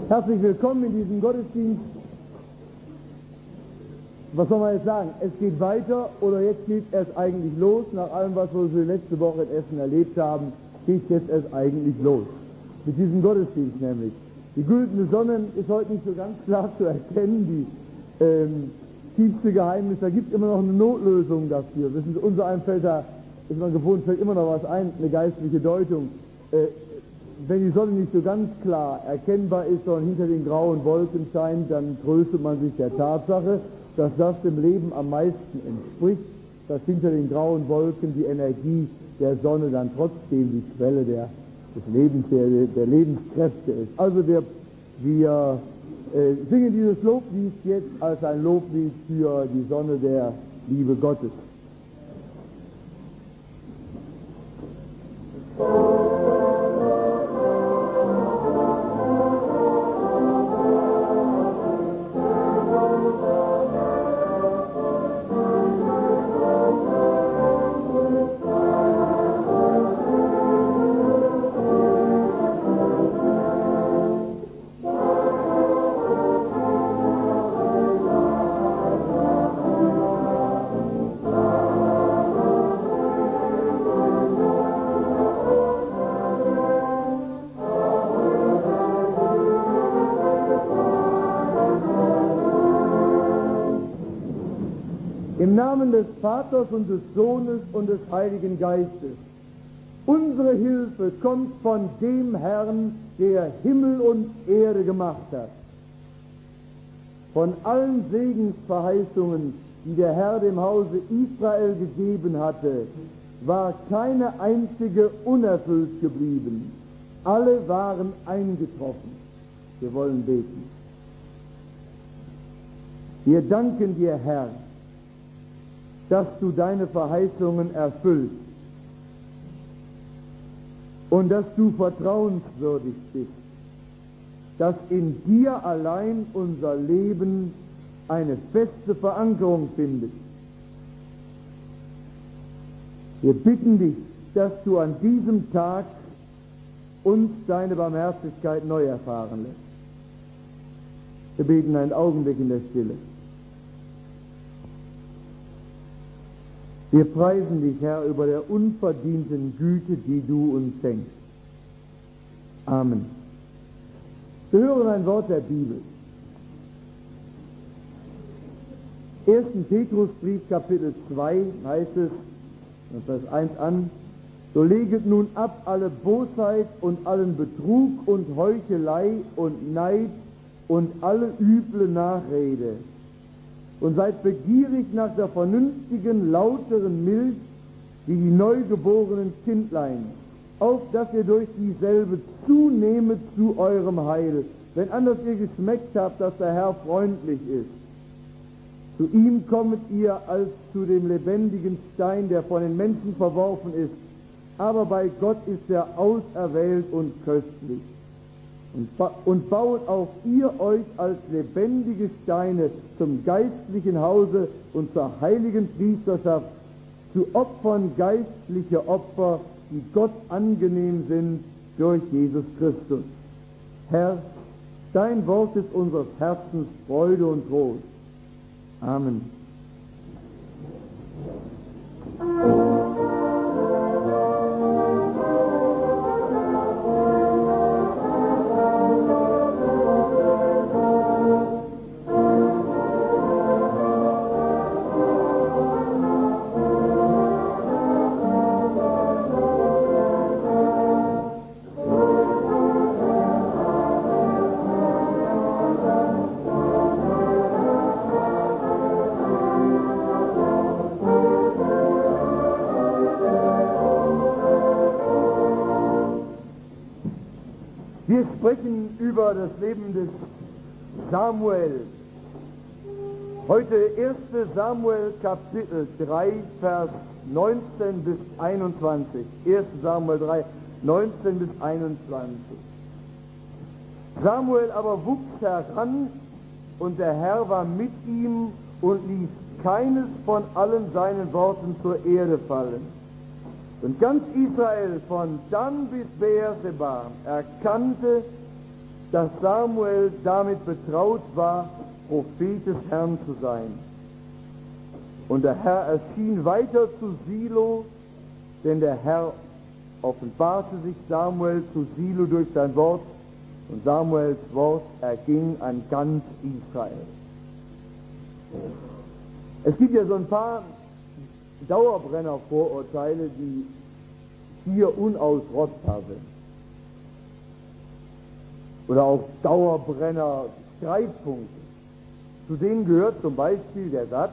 Herzlich willkommen in diesem Gottesdienst. Was soll man jetzt sagen? Es geht weiter oder jetzt geht es eigentlich los? Nach allem, was wir so letzte Woche in Essen erlebt haben, geht jetzt erst eigentlich los. Mit diesem Gottesdienst nämlich. Die güldene Sonne ist heute nicht so ganz klar zu erkennen, die tiefste Geheimnis, da gibt es immer noch eine Notlösung dafür. Wissen Sie, unser einem fällt da, ist man gewohnt, fällt immer noch was ein, eine geistliche Deutung. Wenn die Sonne nicht so ganz klar erkennbar ist, sondern hinter den grauen Wolken scheint, dann tröstet man sich der Tatsache, dass das dem Leben am meisten entspricht, dass hinter den grauen Wolken die Energie der Sonne dann trotzdem die Quelle des Lebens, der Lebenskräfte ist. Also wir singen dieses Loblied jetzt als ein Loblied für die Sonne der Liebe Gottes. Im Namen des Vaters und des Sohnes und des Heiligen Geistes. Unsere Hilfe kommt von dem Herrn, der Himmel und Erde gemacht hat. Von allen Segensverheißungen, die der Herr dem Hause Israel gegeben hatte, war keine einzige unerfüllt geblieben. Alle waren eingetroffen. Wir wollen beten. Wir danken dir, Herr, dass du deine Verheißungen erfüllst und dass du vertrauenswürdig bist, dass in dir allein unser Leben eine feste Verankerung findet. Wir bitten dich, dass du an diesem Tag uns deine Barmherzigkeit neu erfahren lässt. Wir beten einen Augenblick in der Stille. Wir preisen dich, Herr, über der unverdienten Güte, die du uns schenkst. Amen. Wir hören ein Wort der Bibel. 1. Petrusbrief, Kapitel 2, heißt es, Vers 1 an, so leget nun ab alle Bosheit und allen Betrug und Heuchelei und Neid und alle üble Nachrede und seid begierig nach der vernünftigen, lauteren Milch, wie die neugeborenen Kindlein, auf dass ihr durch dieselbe zunehmet zu eurem Heil, wenn anders ihr geschmeckt habt, dass der Herr freundlich ist. Zu ihm kommet ihr als zu dem lebendigen Stein, der von den Menschen verworfen ist, aber bei Gott ist er auserwählt und köstlich. Und baut auch ihr euch als lebendige Steine zum geistlichen Hause und zur heiligen Priesterschaft, zu Opfern geistliche Opfer, die Gott angenehm sind durch Jesus Christus. Herr, dein Wort ist unseres Herzens Freude und Trost. Amen. Wir sprechen über das Leben des Samuel. Heute 1. Samuel Kapitel 3, Vers 19 bis 21. 1. Samuel 3, 19 bis 21. Samuel aber wuchs heran, und der Herr war mit ihm und ließ keines von allen seinen Worten zur Erde fallen. Und ganz Israel von Dan bis Beerseba erkannte, dass Samuel damit betraut war, Prophet des Herrn zu sein. Und der Herr erschien weiter zu Silo, denn der Herr offenbarte sich Samuel zu Silo durch sein Wort, und Samuels Wort erging an ganz Israel. Es gibt ja so ein paar Dauerbrenner-Vorurteile, die hier unausrottbar sind. Oder auch Dauerbrenner-Streitpunkte. Zu denen gehört zum Beispiel der Satz,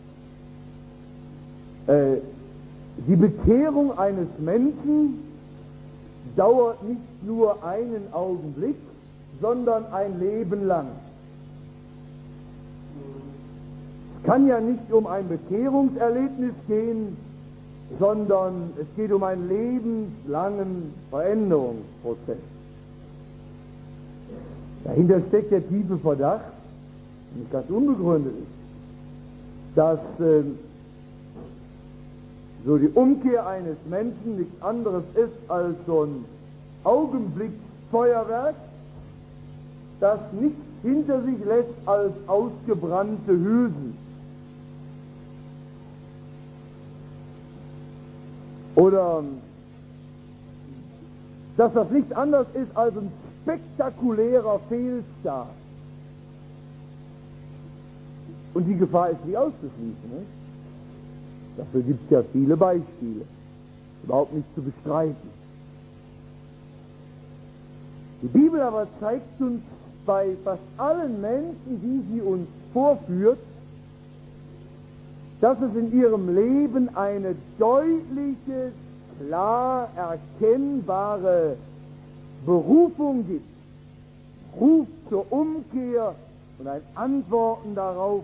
die Bekehrung eines Menschen dauert nicht nur einen Augenblick, sondern ein Leben lang. Es kann ja nicht um ein Bekehrungserlebnis gehen, sondern es geht um einen lebenslangen Veränderungsprozess. Dahinter steckt der tiefe Verdacht, nicht ganz unbegründet ist, dass so die Umkehr eines Menschen nichts anderes ist als so ein Augenblicksfeuerwerk, das nichts hinter sich lässt als ausgebrannte Hülsen. Oder dass das nichts anderes ist als ein spektakulärer Fehlstart. Und die Gefahr ist nicht auszuschließen. Nicht? Dafür gibt es ja viele Beispiele. Überhaupt nicht zu bestreiten. Die Bibel aber zeigt uns bei fast allen Menschen, die sie uns vorführt, dass es in ihrem Leben eine deutliche, klar erkennbare Berufung gibt. Ruf zur Umkehr und ein Antworten darauf.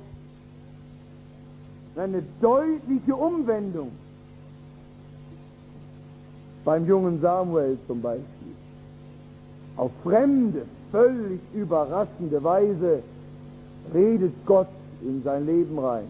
Eine deutliche Umwendung. Beim jungen Samuel zum Beispiel. Auf fremde, völlig überraschende Weise redet Gott in sein Leben rein.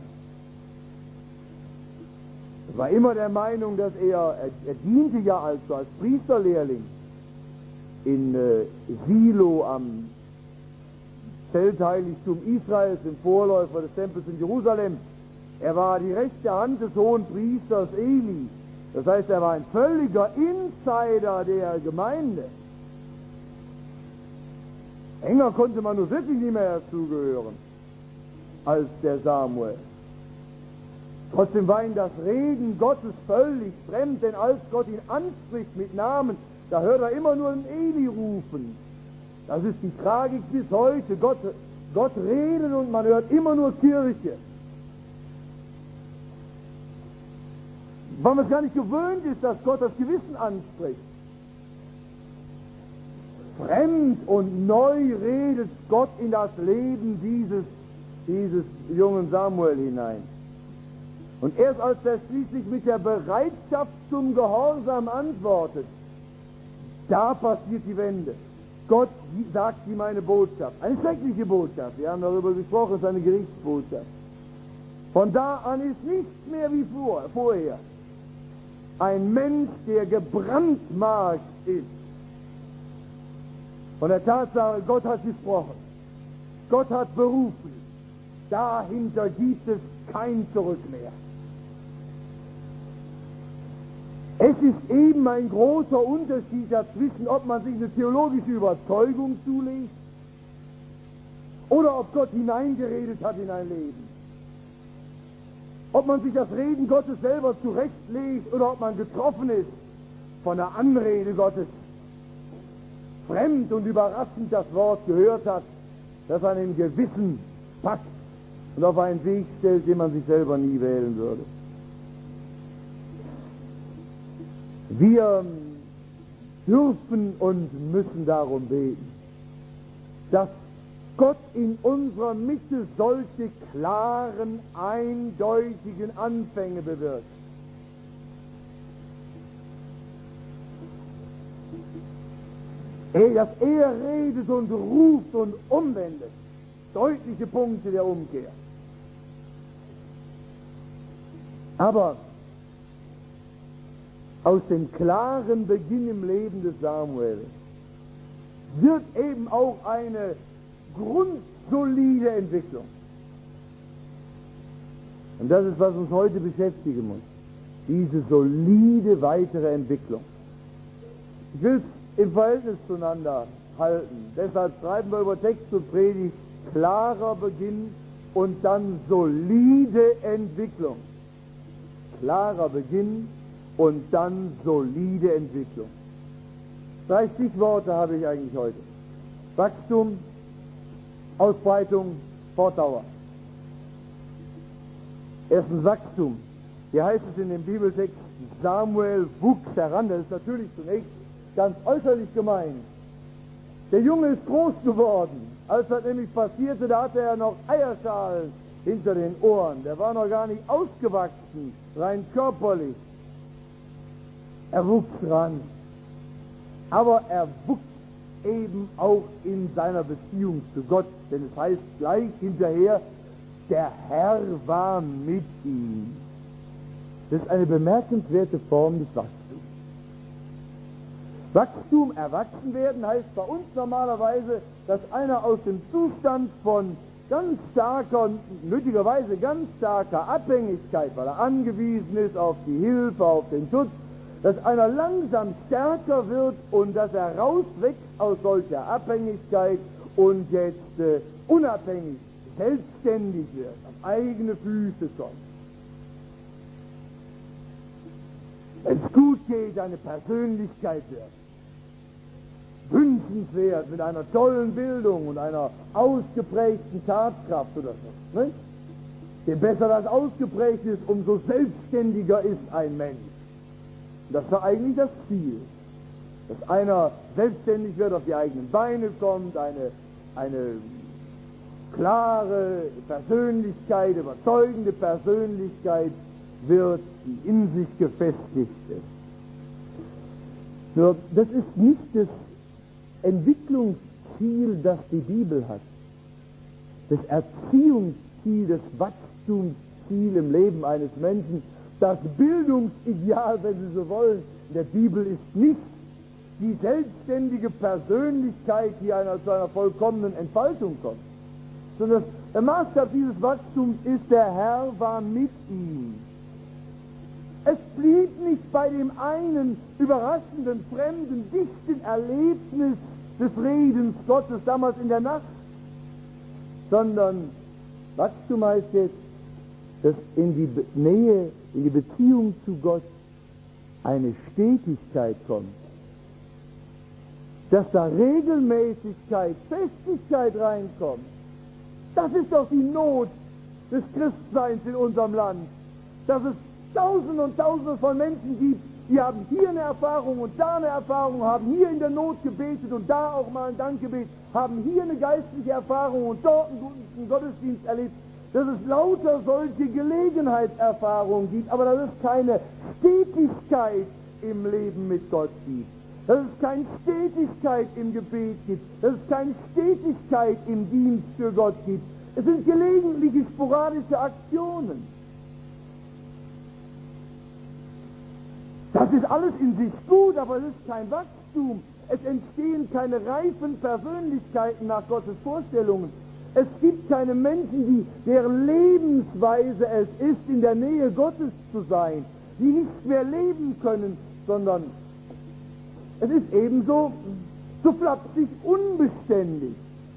Er war immer der Meinung, dass er diente ja als Priesterlehrling in Silo am Zeltheiligtum Israels, dem Vorläufer des Tempels in Jerusalem. Er war die rechte Hand des hohen Priesters Eli. Das heißt, er war ein völliger Insider der Gemeinde. Enger konnte man nur wirklich nicht mehr dazugehören als der Samuel. Trotzdem war ihm das Reden Gottes völlig fremd, denn als Gott ihn anspricht mit Namen, da hört er immer nur einen Eli rufen. Das ist die Tragik bis heute. Gott redet und man hört immer nur Kirche. Weil man es gar nicht gewöhnt ist, dass Gott das Gewissen anspricht. Fremd und neu redet Gott in das Leben dieses jungen Samuel hinein. Und erst als er schließlich mit der Bereitschaft zum Gehorsam antwortet, da passiert die Wende. Gott sagt ihm eine Botschaft, eine schreckliche Botschaft. Wir haben darüber gesprochen, es ist eine Gerichtsbotschaft. Von da an ist nichts mehr wie vorher. Ein Mensch, der gebrandmarkt ist. Von der Tatsache, Gott hat gesprochen. Gott hat berufen. Dahinter gibt es kein Zurück mehr. Es ist eben ein großer Unterschied dazwischen, ob man sich eine theologische Überzeugung zulegt oder ob Gott hineingeredet hat in ein Leben. Ob man sich das Reden Gottes selber zurechtlegt oder ob man getroffen ist von der Anrede Gottes, fremd und überraschend das Wort gehört hat, das einen Gewissen packt und auf einen Weg stellt, den man sich selber nie wählen würde. Wir dürfen und müssen darum beten, dass Gott in unserer Mitte solche klaren, eindeutigen Anfänge bewirkt. Dass er redet und ruft und umwendet. Deutliche Punkte der Umkehr. Aber aus dem klaren Beginn im Leben des Samuel wird eben auch eine grundsolide Entwicklung. Und das ist, was uns heute beschäftigen muss. Diese solide weitere Entwicklung. Ich will es im Verhältnis zueinander halten. Deshalb schreiben wir über Text und Predigt klarer Beginn und dann solide Entwicklung. Klarer Beginn und dann solide Entwicklung. 3 Stichworte habe ich eigentlich heute. Wachstum, Ausbreitung, Fortdauer. Erstens Wachstum. Hier heißt es in dem Bibeltext, Samuel wuchs heran. Das ist natürlich zunächst ganz äußerlich gemeint. Der Junge ist groß geworden. Als das nämlich passierte, da hatte er noch Eierschalen hinter den Ohren. Der war noch gar nicht ausgewachsen, rein körperlich. Er wuchs ran. Aber er wuchs eben auch in seiner Beziehung zu Gott. Denn es heißt gleich hinterher, der Herr war mit ihm. Das ist eine bemerkenswerte Form des Wachstums. Wachstum, erwachsen werden, heißt bei uns normalerweise, dass einer aus dem Zustand von ganz starker, nötigerweise ganz starker Abhängigkeit, weil er angewiesen ist auf die Hilfe, auf den Schutz, dass einer langsam stärker wird und dass er rauswächst aus solcher Abhängigkeit und jetzt unabhängig, selbstständig wird, auf eigene Füße kommt. Wenn es gut geht, eine Persönlichkeit wird. Wünschenswert, mit einer tollen Bildung und einer ausgeprägten Tatkraft oder so. Nicht? Je besser das ausgeprägt ist, umso selbstständiger ist ein Mensch. Und das war eigentlich das Ziel. Dass einer selbstständig wird, auf die eigenen Beine kommt, eine klare Persönlichkeit, überzeugende Persönlichkeit wird, die in sich gefestigt ist. Nur, das ist nicht das Entwicklungsziel, das die Bibel hat. Das Erziehungsziel, das Wachstumsziel im Leben eines Menschen, das Bildungsideal, wenn Sie so wollen, in der Bibel ist nicht die selbstständige Persönlichkeit, die zu einer vollkommenen Entfaltung kommt, sondern der Maßstab dieses Wachstums ist, der Herr war mit ihm. Es blieb nicht bei dem einen überraschenden, fremden, dichten Erlebnis des Redens Gottes damals in der Nacht, sondern Wachstum heißt jetzt, dass in die Nähe, in die Beziehung zu Gott eine Stetigkeit kommt. Dass da Regelmäßigkeit, Festigkeit reinkommt. Das ist doch die Not des Christseins in unserem Land. Dass es Tausende und Tausende von Menschen gibt, die haben hier eine Erfahrung und da eine Erfahrung, haben hier in der Not gebetet und da auch mal ein Dankgebet, haben hier eine geistliche Erfahrung und dort einen guten Gottesdienst erlebt. Dass es lauter solche Gelegenheitserfahrungen gibt, aber dass es keine Stetigkeit im Leben mit Gott gibt. Dass es keine Stetigkeit im Gebet gibt. Dass es keine Stetigkeit im Dienst für Gott gibt. Es sind gelegentliche sporadische Aktionen. Das ist alles in sich gut, aber es ist kein Wachstum. Es entstehen keine reifen Persönlichkeiten nach Gottes Vorstellungen. Es gibt keine Menschen, deren Lebensweise es ist, in der Nähe Gottes zu sein, die nicht mehr leben können, sondern es ist ebenso so flapsig unbeständig.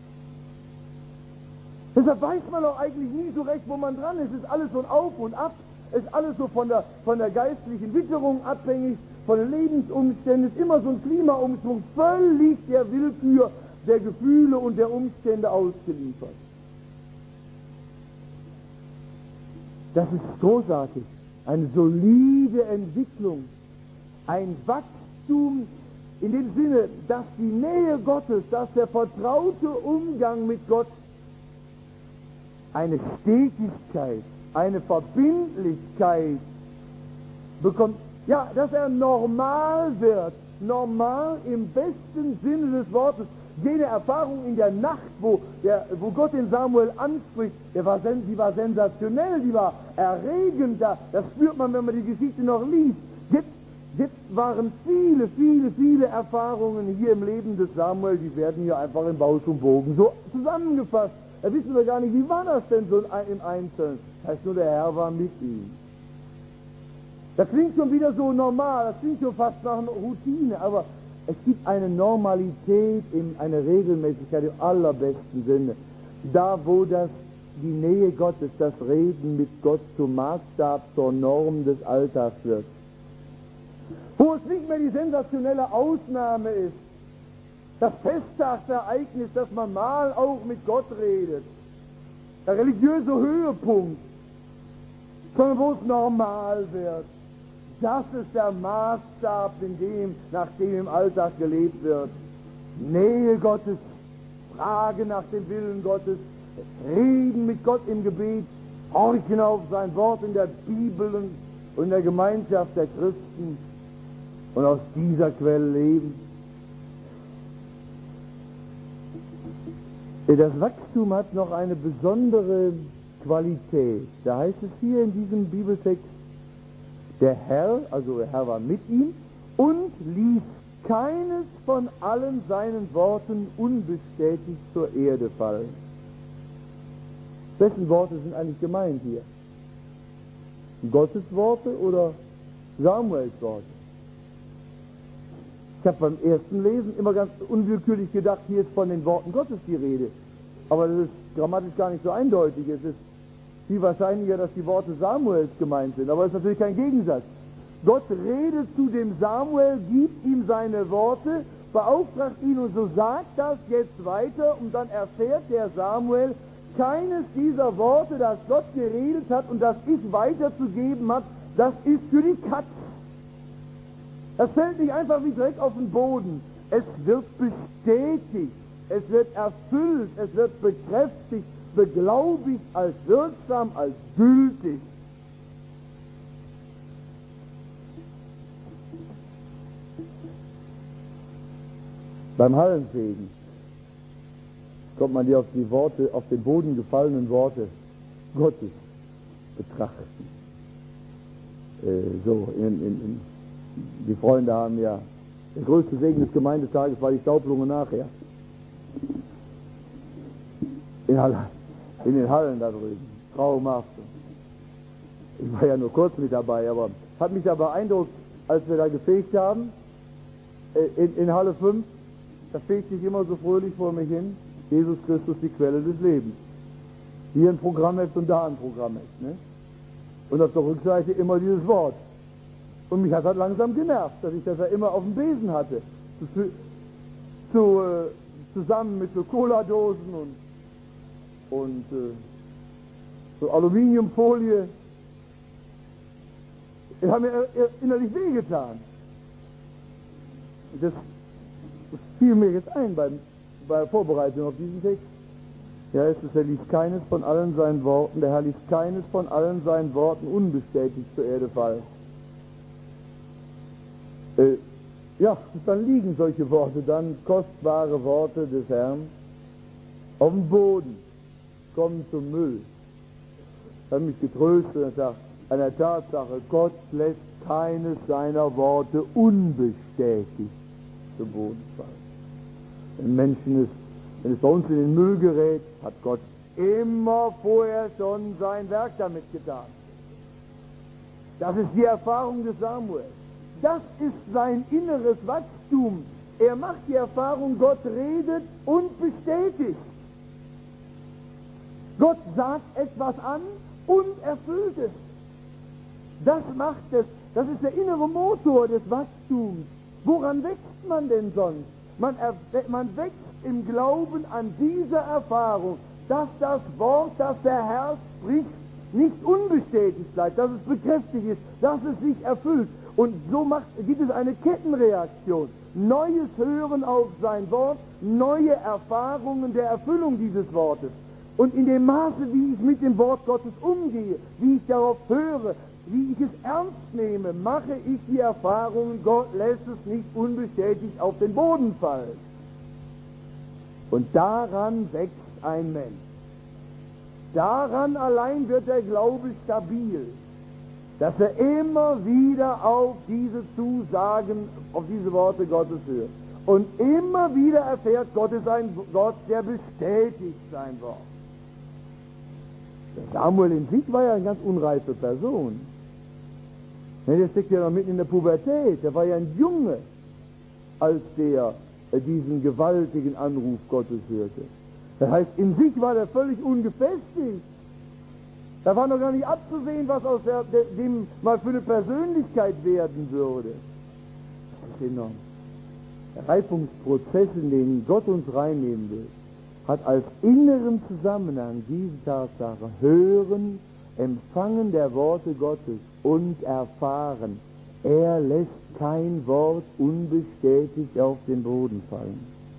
Deshalb weiß man auch eigentlich nie so recht, wo man dran ist. Es ist alles so ein Auf und Ab. Es ist alles so von der geistlichen Witterung abhängig, von den Lebensumständen. Es ist immer so ein Klimaumschwung, völlig der Willkür der Gefühle und der Umstände ausgeliefert. Das ist großartig. Eine solide Entwicklung. Ein Wachstum in dem Sinne, dass die Nähe Gottes, dass der vertraute Umgang mit Gott eine Stetigkeit, eine Verbindlichkeit bekommt, ja, dass er normal wird, normal im besten Sinne des Wortes. Jene Erfahrung in der Nacht, wo Gott den Samuel anspricht, die war sensationell, die war erregend, das spürt man, wenn man die Geschichte noch liest. Jetzt Jetzt waren viele, viele, viele Erfahrungen hier im Leben des Samuel, die werden hier einfach in Bausch und Bogen so zusammengefasst. Da wissen wir gar nicht, wie war das denn so im Einzelnen? Das heißt nur, der Herr war mit ihm. Das klingt schon wieder so normal, das klingt schon fast nach einer Routine, aber es gibt eine Normalität, eine Regelmäßigkeit im allerbesten Sinne. Da, wo die Nähe Gottes, das Reden mit Gott zum Maßstab, zur Norm des Alltags wird. Wo es nicht mehr die sensationelle Ausnahme ist, das Festtagsereignis, dass man mal auch mit Gott redet, der religiöse Höhepunkt, sondern wo es normal wird. Das ist der Maßstab, nach dem im Alltag gelebt wird. Nähe Gottes, Frage nach dem Willen Gottes, Reden mit Gott im Gebet, horchen auf sein Wort in der Bibel und in der Gemeinschaft der Christen und aus dieser Quelle leben. Das Wachstum hat noch eine besondere Qualität. Da heißt es hier in diesem Bibeltext, der Herr, also der Herr war mit ihm und ließ keines von allen seinen Worten unbestätigt zur Erde fallen. Wessen Worte sind eigentlich gemeint hier? Gottes Worte oder Samuels Worte? Ich habe beim ersten Lesen immer ganz unwillkürlich gedacht, hier ist von den Worten Gottes die Rede. Aber das ist grammatisch gar nicht so eindeutig. Es ist viel wahrscheinlicher, dass die Worte Samuels gemeint sind. Aber es ist natürlich kein Gegensatz. Gott redet zu dem Samuel, gibt ihm seine Worte, beauftragt ihn und so sagt das jetzt weiter und dann erfährt der Samuel, keines dieser Worte, das Gott geredet hat und das ich weiterzugeben hat, das ist für die Katz. Das fällt nicht einfach wie Dreck auf den Boden. Es wird bestätigt, es wird erfüllt, es wird bekräftigt, beglaubigt als wirksam, als gültig. Beim Hallenfegen kommt man die auf den Boden gefallenen Worte Gottes betrachten. Die Freunde haben ja, der größte Segen des Gemeindetages war die Staublunge nachher. In den Hallen da drüben. Traumhaft. Ich war ja nur kurz mit dabei, aber hat mich da beeindruckt, als wir da gefegt haben, in Halle 5, da fegte ich immer so fröhlich vor mich hin, Jesus Christus, die Quelle des Lebens. Hier ein Programmheft und da ein Programmheft. Ne? Und auf der Rückseite immer dieses Wort. Und mich hat das langsam genervt, dass ich das ja immer auf dem Besen hatte. Zusammen mit so Cola-Dosen und so Aluminiumfolie. Das hat mir innerlich wehgetan. Das fiel mir jetzt ein bei der Vorbereitung auf diesen Text. Ja, es ist, er ließ keines von allen seinen Worten, der Herr ließ keines von allen seinen Worten unbestätigt zur Erde fallen. Dann liegen solche Worte, dann kostbare Worte des Herrn auf dem Boden, kommen zum Müll. Das hat mich getröstet und sagt, an der Tatsache, Gott lässt keines seiner Worte unbestätigt zu Boden fallen. Wenn es bei uns in den Müll gerät, hat Gott immer vorher schon sein Werk damit getan. Das ist die Erfahrung des Samuel. Das ist sein inneres Wachstum. Er macht die Erfahrung, Gott redet und bestätigt. Gott sagt etwas an und erfüllt es. Das macht es. Das ist der innere Motor des Wachstums. Woran wächst man denn sonst? Man wächst im Glauben an diese Erfahrung, dass das Wort, das der Herr spricht, nicht unbestätigt bleibt, dass es bekräftigt ist, dass es sich erfüllt. Und so gibt es eine Kettenreaktion. Neues Hören auf sein Wort, neue Erfahrungen der Erfüllung dieses Wortes. Und in dem Maße, wie ich mit dem Wort Gottes umgehe, wie ich darauf höre, wie ich es ernst nehme, mache ich die Erfahrung, Gott lässt es nicht unbestätigt auf den Boden fallen. Und daran wächst ein Mensch. Daran allein wird der Glaube stabil. dass er immer wieder auf diese Zusagen, auf diese Worte Gottes hört. Und immer wieder erfährt, Gott ist ein Gott, der bestätigt sein Wort. Der Samuel in sich war ja eine ganz unreife Person. Der steckt ja noch mitten in der Pubertät. Der war ja ein Junge, als der diesen gewaltigen Anruf Gottes hörte. Das heißt, in sich war er völlig ungefestigt. Da war noch gar nicht abzusehen, was aus dem mal für eine Persönlichkeit werden würde. Das ist enorm. Der Reifungsprozess, in den Gott uns reinnehmen will, hat als inneren Zusammenhang diese Tatsache: Hören, Empfangen der Worte Gottes und Erfahren. Er lässt kein Wort unbestätigt auf den Boden fallen.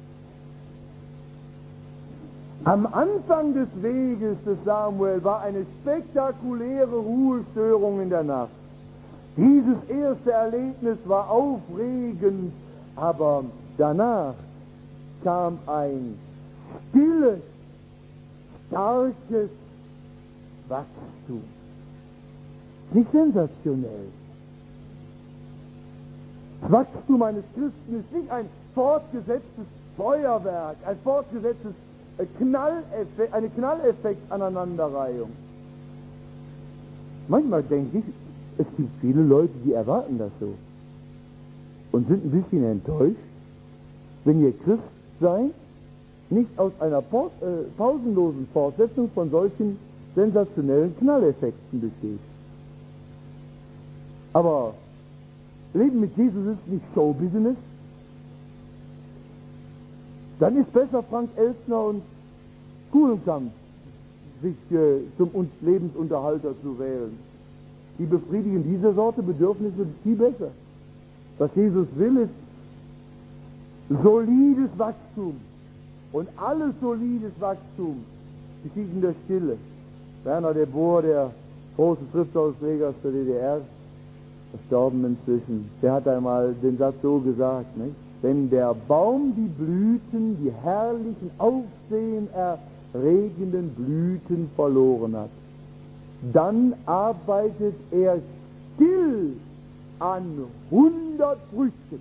Am Anfang des Weges des Samuel war eine spektakuläre Ruhestörung in der Nacht. Dieses erste Erlebnis war aufregend, aber danach kam ein stilles, starkes Wachstum. Nicht sensationell. Das Wachstum eines Christen ist nicht ein fortgesetztes Feuerwerk, ein fortgesetztes eine Knalleffekt-Aneinanderreihung. Manchmal denke ich, es gibt viele Leute, die erwarten das so und sind ein bisschen enttäuscht, wenn ihr Christ seid, nicht aus einer pausenlosen Fortsetzung von solchen sensationellen Knalleffekten besteht. Aber Leben mit Jesus ist nicht Showbusiness. Dann ist besser, Frank Elstner und Kuhlenkampf sich zum Lebensunterhalter zu wählen. Die befriedigen diese Sorte Bedürfnisse viel besser. Was Jesus will, ist solides Wachstum. Und alles solides Wachstum geschieht in der Stille. Werner de Boer, der große Schriftausleger aus der DDR, verstorben inzwischen, der hat einmal den Satz so gesagt, nicht? Wenn der Baum die Blüten, die herrlichen, aufsehenerregenden Blüten verloren hat, dann arbeitet er still an 100 Früchten.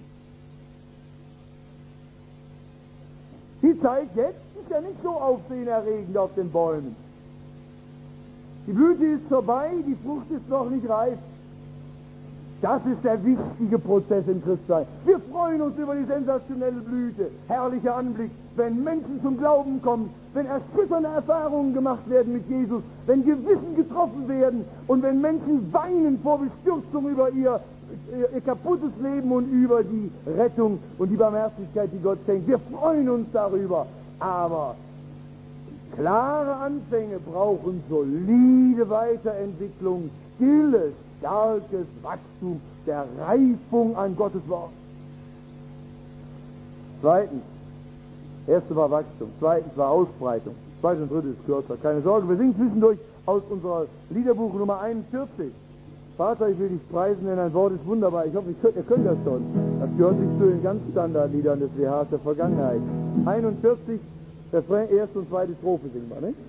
Die Zeit jetzt ist ja nicht so aufsehenerregend auf den Bäumen. Die Blüte ist vorbei, die Frucht ist noch nicht reif. Das ist der wichtige Prozess im Christsein. Wir freuen uns über die sensationelle Blüte, herrlicher Anblick, wenn Menschen zum Glauben kommen, wenn erschütternde Erfahrungen gemacht werden mit Jesus, wenn Gewissen getroffen werden und wenn Menschen weinen vor Bestürzung über ihr kaputtes Leben und über die Rettung und die Barmherzigkeit, die Gott schenkt. Wir freuen uns darüber, aber klare Anfänge brauchen solide Weiterentwicklung, stilles, starkes Wachstum der Reifung an Gottes Wort. Zweitens, erste war Wachstum, zweitens war Ausbreitung, zweites und drittes ist kürzer. Keine Sorge, wir singen zwischendurch aus unserer Liederbuch Nummer 41. Vater, ich will dich preisen, denn dein Wort ist wunderbar. Ich hoffe, ihr könnt das schon. Das gehört sich zu den ganz Standardliedern des WHs der Vergangenheit. 41, Refrain, erste und zweite Strophe singen wir, nicht?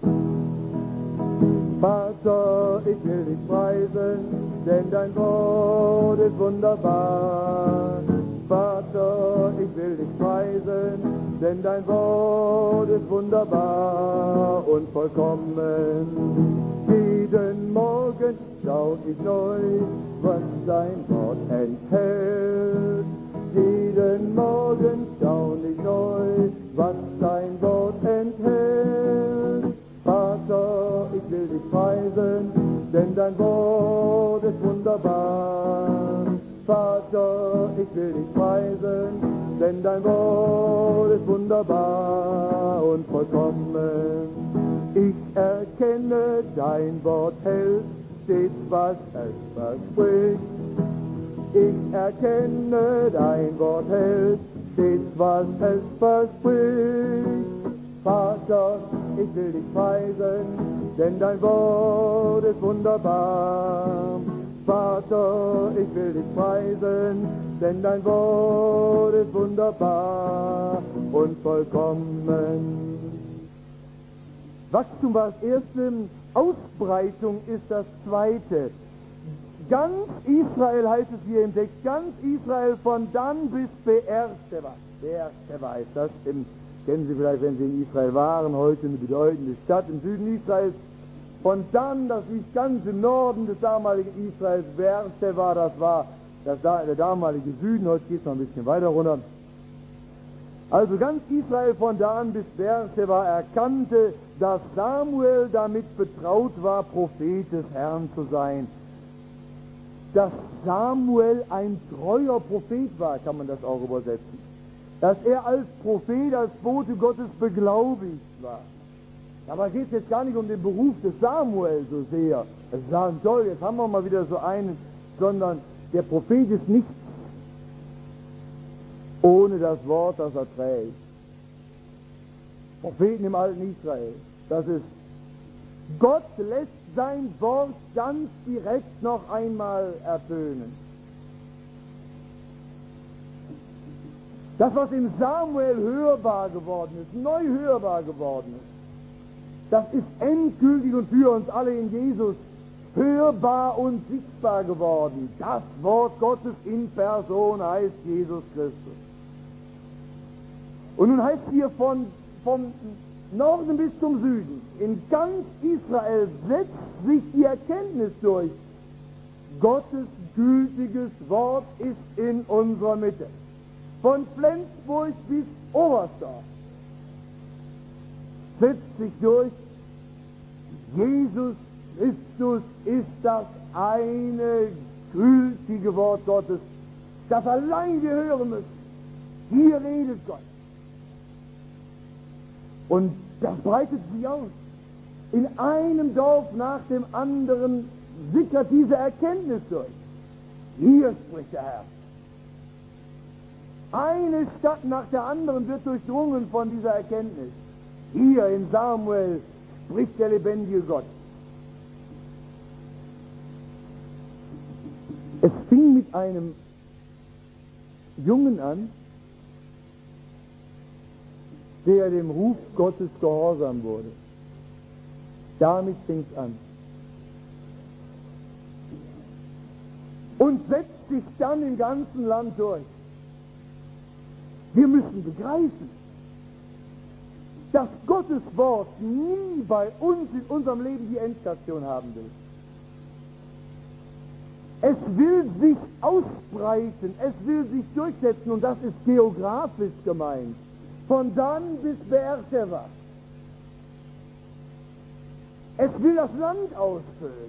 Vater, ich will dich preisen, denn dein Wort ist wunderbar. Vater, ich will dich preisen, denn dein Wort ist wunderbar und vollkommen. Jeden Morgen schau ich neu, was dein Wort enthält. Jeden Morgen schau ich neu, was dein Wort enthält. Vater, ich will dich preisen, denn dein Wort ist wunderbar. Vater, ich will dich preisen, denn dein Wort ist wunderbar und vollkommen. Ich erkenne, dein Wort hält stets, was es verspricht. Ich erkenne, dein Wort hält stets, was es verspricht. Vater, ich will dich preisen, denn dein Wort ist wunderbar. Vater, ich will dich preisen, denn dein Wort ist wunderbar und vollkommen. Wachstum war das erste, Ausbreitung ist das zweite. ganz Israel, heißt es hier im Text, ganz Israel von Dan bis Beersheba. Beersheba ist das, kennen Sie vielleicht, wenn Sie in Israel waren, heute eine bedeutende Stadt im Süden Israels. Von Dan, das liegt ganz im Norden des damaligen Israels, Beersheba, das war der damalige Süden, heute geht es noch ein bisschen weiter runter. Also ganz Israel von Dan bis Beersheba erkannte, dass Samuel damit betraut war, Prophet des Herrn zu sein. Dass Samuel ein treuer Prophet war, kann man das auch übersetzen. Dass er als Prophet, als Bote Gottes beglaubigt war. Aber geht es jetzt gar nicht um den Beruf des Samuel so sehr. Das sagen, toll, jetzt haben wir mal wieder so einen, sondern der Prophet ist nichts ohne das Wort, das er trägt. Propheten im alten Israel, das ist, Gott lässt sein Wort ganz direkt noch einmal ertönen. Das, was im Samuel hörbar geworden ist, neu hörbar geworden ist, das ist endgültig und für uns alle in Jesus hörbar und sichtbar geworden. Das Wort Gottes in Person heißt Jesus Christus. Und nun heißt hier vom Norden bis zum Süden, in ganz Israel setzt sich die Erkenntnis durch, Gottes gültiges Wort ist in unserer Mitte. Von Flensburg bis Oberstdorf setzt sich durch, Jesus Christus ist das eine gültige Wort Gottes, das allein wir hören müssen. Hier redet Gott. Und das breitet sich aus. In einem Dorf nach dem anderen sickert diese Erkenntnis durch. Hier spricht der Herr. Eine Stadt nach der anderen wird durchdrungen von dieser Erkenntnis. Hier in Samuel spricht der lebendige Gott. Es fing mit einem Jungen an, der dem Ruf Gottes gehorsam wurde. Damit fing es an. Und setzt sich dann im ganzen Land durch. Wir müssen begreifen, dass Gottes Wort nie bei uns in unserem Leben die Endstation haben will. Es will sich ausbreiten, es will sich durchsetzen, und das ist geografisch gemeint. Von Dan bis Beersheba. Es will das Land ausfüllen.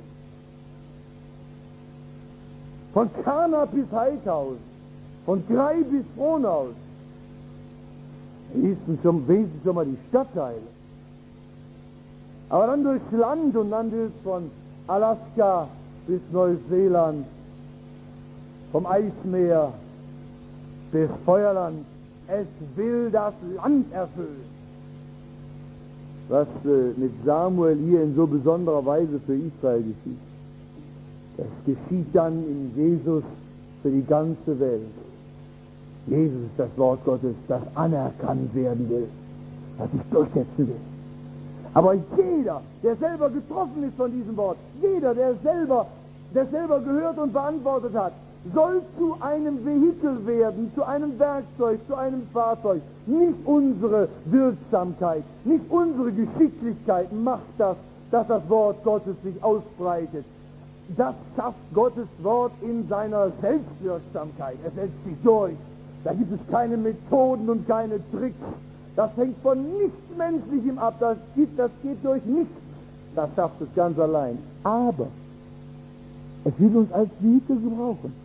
Von Kana bis Heidhausen, von Grei bis Frohnhaus. Wenigstens schon mal die Stadtteile. Aber dann durchs Land, und dann will es von Alaska bis Neuseeland, vom Eismeer bis Feuerland. Es will das Land erfüllen. Was mit Samuel hier in so besonderer Weise für Israel geschieht, das geschieht dann in Jesus für die ganze Welt. Jesus ist das Wort Gottes, das anerkannt werden will, das sich durchsetzen will. Aber jeder, der selber getroffen ist von diesem Wort, jeder, der selber gehört und beantwortet hat, soll zu einem Vehikel werden, zu einem Werkzeug, zu einem Fahrzeug. Nicht unsere Wirksamkeit, nicht unsere Geschicklichkeit macht das, dass das Wort Gottes sich ausbreitet. Das schafft Gottes Wort in seiner Selbstwirksamkeit. Es setzt sich durch. Da gibt es keine Methoden und keine Tricks. Das hängt von nichts Menschlichem ab. Das geht durch nichts. Das schafft es ganz allein. Aber es will uns als Vehikel gebrauchen.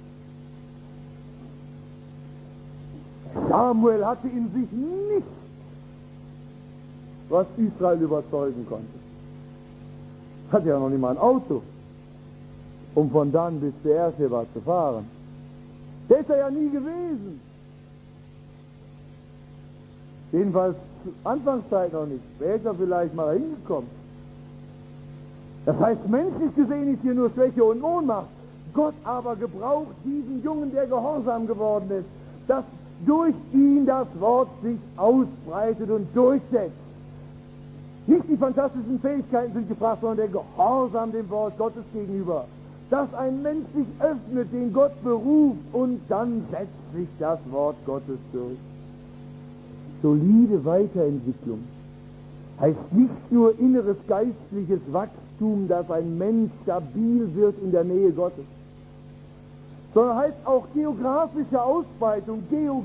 Samuel hatte in sich nichts, was Israel überzeugen konnte. Hatte ja noch nicht mal ein Auto, um von Dan bis Beersheba zu fahren. Der ist er ja nie gewesen. Jedenfalls zur Anfangszeit noch nicht. Wäre er vielleicht mal hingekommen. Das heißt, menschlich gesehen ist hier nur Schwäche und Ohnmacht. Gott aber gebraucht diesen Jungen, der gehorsam geworden ist, dass durch ihn das Wort sich ausbreitet und durchsetzt. Nicht die fantastischen Fähigkeiten sind gefragt, sondern der Gehorsam dem Wort Gottes gegenüber. dass ein Mensch sich öffnet, den Gott beruft, und dann setzt sich das Wort Gottes durch. Solide Weiterentwicklung heißt nicht nur inneres geistliches Wachstum, dass ein Mensch stabil wird in der Nähe Gottes, sondern heißt auch geografische Ausbreitung,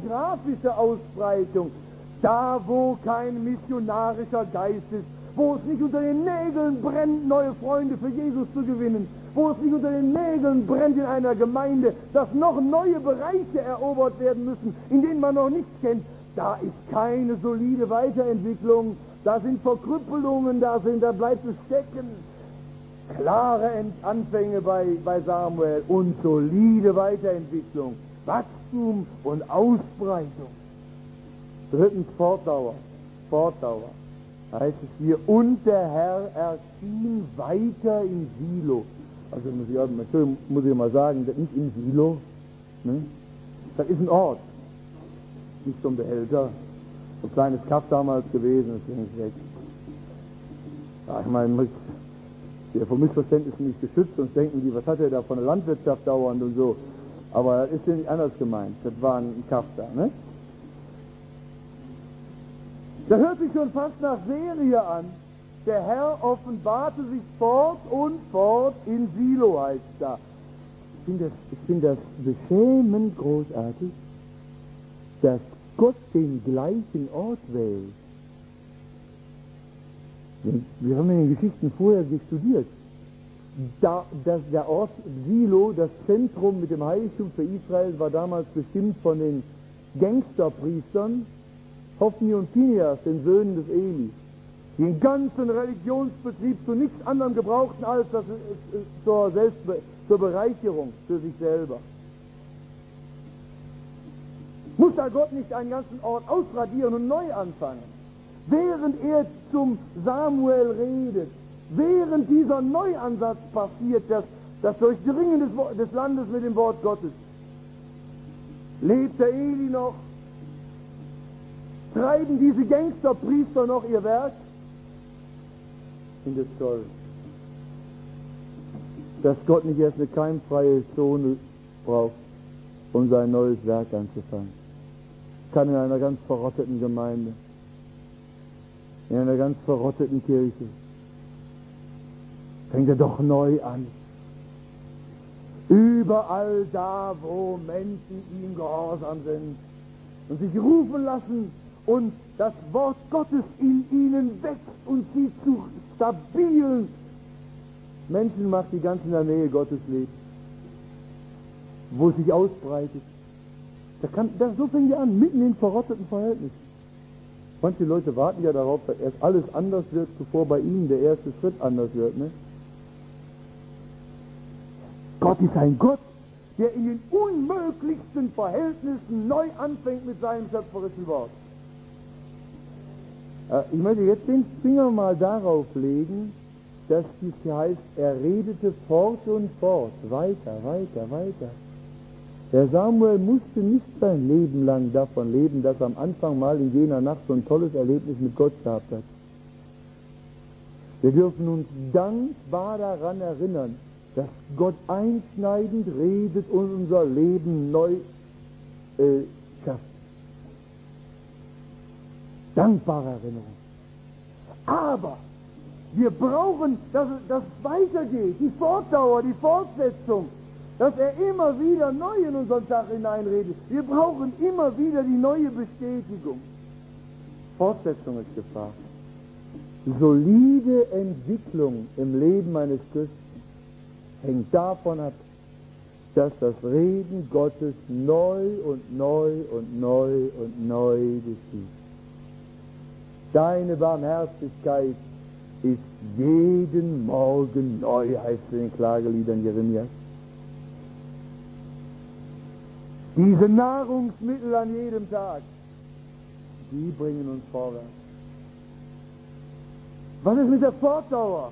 da wo kein missionarischer Geist ist, wo es nicht unter den Nägeln brennt, neue Freunde für Jesus zu gewinnen, wo es nicht unter den Nägeln brennt in einer Gemeinde, dass noch neue Bereiche erobert werden müssen, in denen man noch nichts kennt, da ist keine solide Weiterentwicklung, da sind Verkrüppelungen, da bleibt es stecken. Klare Anfänge bei Samuel und solide Weiterentwicklung, Wachstum und Ausbreitung. Drittens Fortdauer. Heißt es hier, und der Herr erschien weiter in Silo. Also muss ich mal sagen, das nicht in Silo, ne? Das ist ein Ort, nicht so ein Behälter. So ein kleines Kaff damals gewesen, das Ding ist weg. Ja, ich meine, der vor Missverständnissen nicht geschützt, sonst denken die, was hat er da von der Landwirtschaft dauernd und so. Aber das ist ja nicht anders gemeint. Das war ein Kaff da, ne? Das hört sich schon fast nach Serie an. Der Herr offenbarte sich fort und fort in Silo, heißt da. Ich finde das beschämend großartig, dass Gott den gleichen Ort wählt. Wir haben in den Geschichten vorher studiert. Der Ort Silo, das Zentrum mit dem Heiligtum für Israel, war damals bestimmt von den Gangsterpriestern Hophni und Phinehas, den Söhnen des Eli, die den ganzen Religionsbetrieb zu nichts anderem gebrauchten als das zur Bereicherung für sich selber. Muss da Gott nicht einen ganzen Ort ausradieren und neu anfangen? Während er zum Samuel redet, während dieser Neuansatz passiert, das Durchdringen des Landes mit dem Wort Gottes, lebt der Eli noch? Treiben diese Gangsterpriester noch ihr Werk? Ich finde es toll, dass Gott nicht erst eine keimfreie Zone braucht, um sein neues Werk anzufangen. Kann in einer ganz verrotteten Gemeinde, in einer ganz verrotteten Kirche, fängt er doch neu an. Überall da, wo Menschen ihm gehorsam sind und sich rufen lassen und das Wort Gottes in ihnen wächst und sie zu stabilen Menschen macht, die ganz in der Nähe Gottes leben, wo es sich ausbreitet. So fängt er an, mitten in verrotteten Verhältnissen. Manche Leute warten ja darauf, dass erst alles anders wird, bevor bei ihnen der erste Schritt anders wird. Ne? Gott ist ein Gott, der in den unmöglichsten Verhältnissen neu anfängt mit seinem schöpferischen Wort. Ich möchte jetzt den Finger mal darauf legen, dass dies hier heißt, er redete fort und fort, weiter. Der Samuel musste nicht sein Leben lang davon leben, dass er am Anfang mal in jener Nacht so ein tolles Erlebnis mit Gott gehabt hat. Wir dürfen uns dankbar daran erinnern, dass Gott einschneidend redet und unser Leben neu schafft. Dankbare Erinnerung. Aber wir brauchen, dass es weitergeht, die Fortdauer, die Fortsetzung, dass er immer wieder neu in unseren Tag hineinredet. Wir brauchen immer wieder die neue Bestätigung. Fortsetzung ist gefragt. Solide Entwicklung im Leben eines Christen hängt davon ab, dass das Reden Gottes neu geschieht. Deine Barmherzigkeit ist jeden Morgen neu, heißt es in den Klageliedern Jeremias. Diese Nahrungsmittel an jedem Tag, die bringen uns vorwärts. Was ist mit der Fortdauer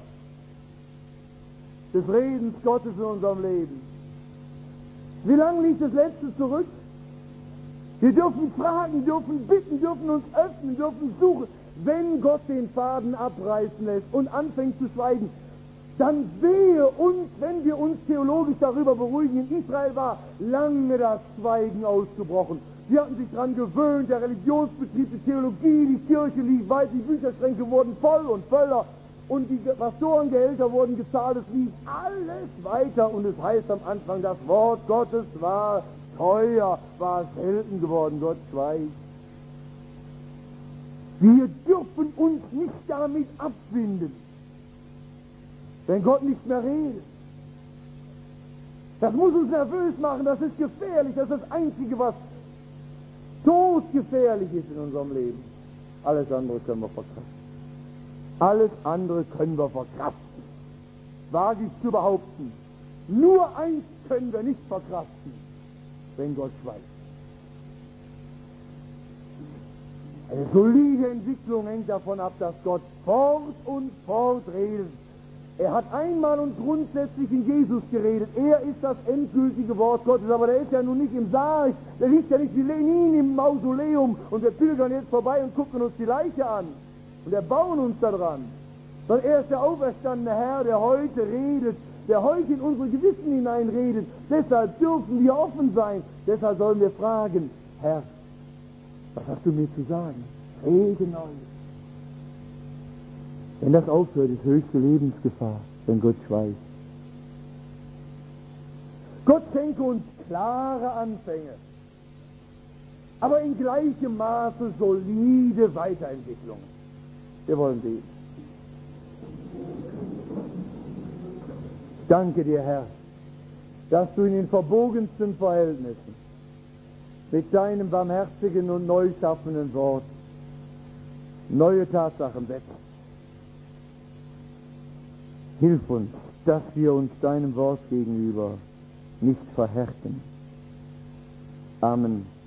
des Redens Gottes in unserem Leben? Wie lange liegt das letzte zurück? Wir dürfen fragen, dürfen bitten, dürfen uns öffnen, dürfen suchen. Wenn Gott den Faden abreißen lässt und anfängt zu schweigen, dann wehe uns, wenn wir uns theologisch darüber beruhigen. In Israel war lange das Schweigen ausgebrochen. Sie hatten sich daran gewöhnt, der Religionsbetrieb, die Theologie, die Kirche lief weit, die Bücherschränke wurden voll und voller und die Pastorengehälter wurden gezahlt, es lief alles weiter und es heißt am Anfang, das Wort Gottes war teuer, war selten geworden, Gott schweigt. Wir dürfen uns nicht damit abfinden, wenn Gott nicht mehr redet. Das muss uns nervös machen, das ist gefährlich, das ist das Einzige, was todgefährlich ist in unserem Leben. Alles andere können wir verkraften. Alles andere können wir verkraften. Wage ich zu behaupten, nur eins können wir nicht verkraften, wenn Gott schweigt. Eine solide Entwicklung hängt davon ab, dass Gott fort und fort redet. Er hat einmal und grundsätzlich in Jesus geredet. Er ist das endgültige Wort Gottes, aber der ist ja nun nicht im Sarg, der liegt ja nicht wie Lenin im Mausoleum und wir pilgern jetzt vorbei und gucken uns die Leiche an und erbauen uns daran. Sondern er ist der auferstandene Herr, der heute redet, der heute in unsere Gewissen hineinredet. Deshalb dürfen wir offen sein. Deshalb sollen wir fragen, Herr, was hast du mir zu sagen? Rede neu. Wenn das aufhört, ist höchste Lebensgefahr, wenn Gott schweigt. Gott schenke uns klare Anfänge, aber in gleichem Maße solide Weiterentwicklungen. Wir wollen beten. Ich danke dir, Herr, dass du in den verbogensten Verhältnissen mit deinem barmherzigen und neu schaffenden Wort neue Tatsachen wächst. Hilf uns, dass wir uns deinem Wort gegenüber nicht verhärten. Amen.